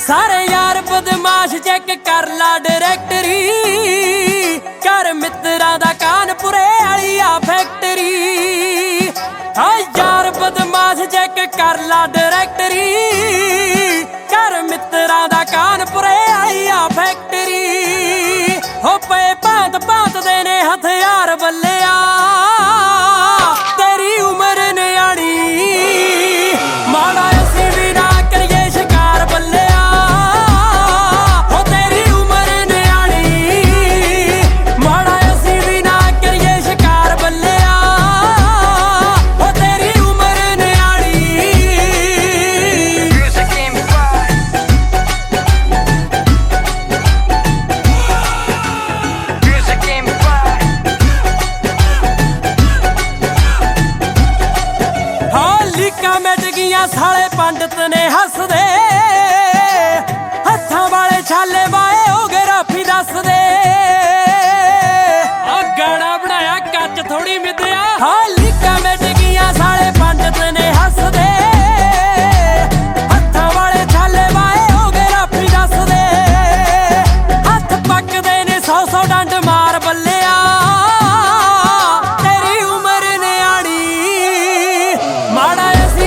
सारे यार बदमाश चेक कर ला डायरेक्टरी कर मित्रा दा कानपुरे वाली आ फैक्टरी। हाँ यार बदमाश चेक कर ला डायरेक्टरी कर मित्रा दा कानपुरे वाली आ फैक्टरी। हो पे भांत भांत दे ने हथियार बल्लिया तेरी उम्र न्याणी माड़ा असीं भी ना करिए शिकार बल्लिया। हो तेरी उम्र न्याणी माड़ा असीं भी ना करिए शिकार बल्लिया। हो तेरी उम्र न्याणी। मिट गईयां साले पंडित ने हसदे हत्थां वाले छाले वाए हो गए राफी दसदे। गाना बनाया कच थोड़ी मिदया। हाँ लीका मिट गईयां साले पंडित ने हसदे हत्थां वाले छाले वाए हो गए राफी दसदे। हत्थ पकदे ने 100 डंड मार बल्लिया तेरी उम्र न्याणी माड़ा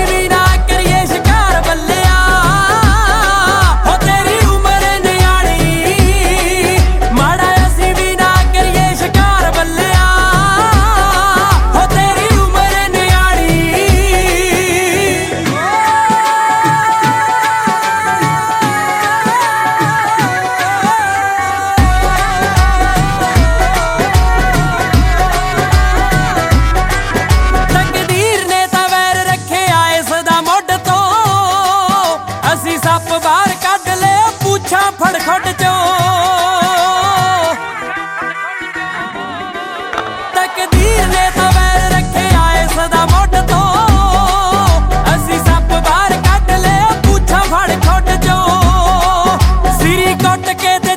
सप बाहर कढ ले पूछा फड़ खुड चो। तकदीर ने तां वैर रखे आए सदा मुढ तो असी सप बाहर कढ ले पूछा फड़ खुड चो। सिरी कुट के